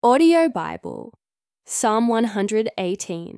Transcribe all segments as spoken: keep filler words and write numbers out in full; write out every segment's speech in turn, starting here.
Audio Bible, Psalm one hundred eighteen.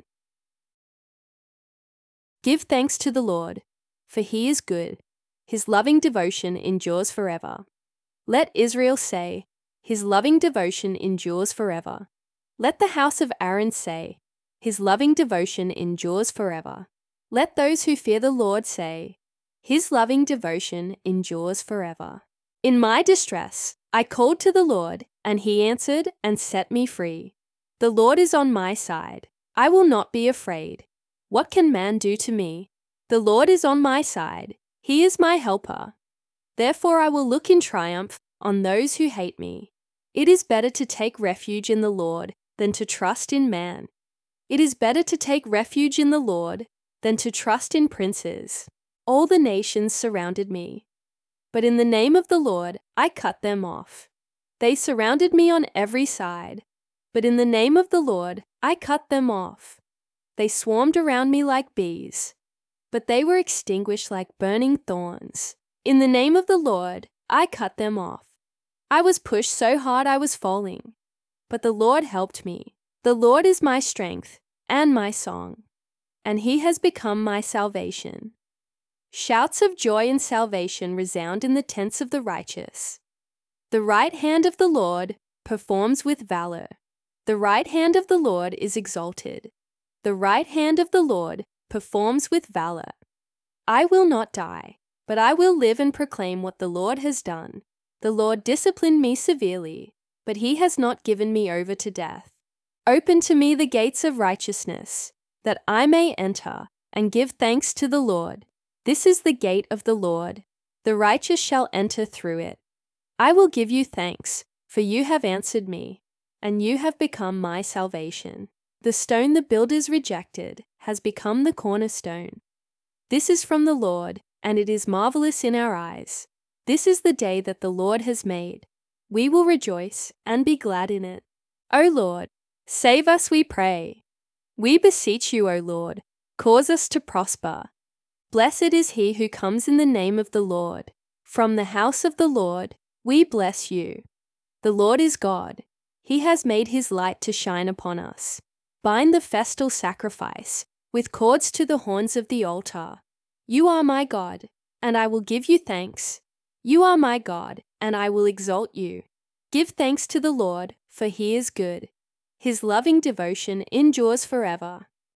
Give thanks to the Lord, for he is good. His loving devotion endures forever. Let Israel say, his loving devotion endures forever. Let the house of Aaron say, his loving devotion endures forever. Let those who fear the Lord say, his loving devotion endures forever. In my distress, I called to the Lord, and he answered and set me free. The Lord is on my side. I will not be afraid. What can man do to me? The Lord is on my side. He is my helper. Therefore I will look in triumph on those who hate me. It is better to take refuge in the Lord than to trust in man. It is better to take refuge in the Lord than to trust in princes. All the nations surrounded me, but in the name of the Lord I cut them off. They surrounded me on every side, but in the name of the Lord I cut them off. They swarmed around me like bees, but they were extinguished like burning thorns. In the name of the Lord I cut them off. I was pushed so hard I was falling, but the Lord helped me. The Lord is my strength and my song, and he has become my salvation. Shouts of joy and salvation resound in the tents of the righteous. The right hand of the Lord performs with valor. The right hand of the Lord is exalted. The right hand of the Lord performs with valor. I will not die, but I will live and proclaim what the Lord has done. The Lord disciplined me severely, but he has not given me over to death. Open to me the gates of righteousness, that I may enter and give thanks to the Lord. This is the gate of the Lord. The righteous shall enter through it. I will give you thanks, for you have answered me, and you have become my salvation. The stone the builders rejected has become the cornerstone. This is from the Lord, and it is marvelous in our eyes. This is the day that the Lord has made. We will rejoice and be glad in it. O Lord, save us, we pray. We beseech you, O Lord, cause us to prosper. Blessed is he who comes in the name of the Lord. From the house of the Lord, we bless you. The Lord is God. He has made his light to shine upon us. Bind the festal sacrifice with cords to the horns of the altar. You are my God, and I will give you thanks. You are my God, and I will exalt you. Give thanks to the Lord, for he is good. His loving devotion endures forever.